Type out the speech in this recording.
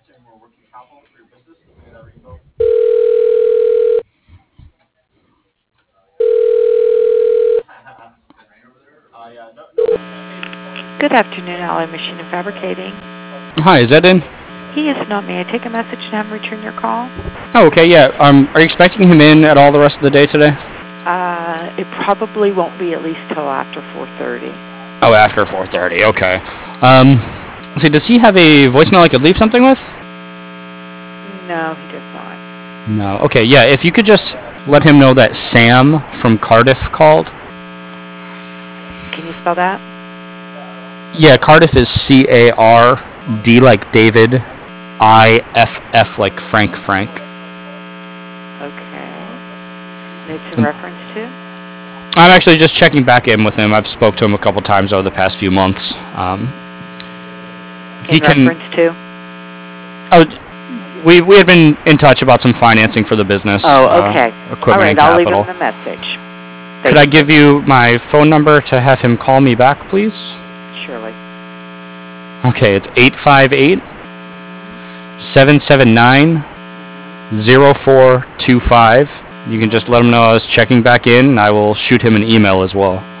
Good afternoon, Alloy Machine and Fabricating. Hi, is that in? He is not. May I take a message and have him return your call? Oh, okay, yeah. Are you expecting him in at all the rest of the day today? It probably won't be at least till after 4:30. Oh, after 4:30. Okay. Let's see. Does he have a voicemail I could leave something with? No, he does not. No. Okay, yeah. If you could just let him know that Sam from Cardiff called. Can you spell that? Yeah, Cardiff is C-A-R-D like David, I-F-F like Frank. Okay. It's in reference to? I'm actually just checking back in with him. I've spoke to him a couple times over the past few months. Reference to? Oh, we had been in touch about some financing for the business. Oh, okay. Equipment all right, and I'll capital. leave him the message. Could I give you my phone number to have him call me back, please? Surely. Okay, it's 858-779-0425. You can just let him know I was checking back in, and I will shoot him an email as well.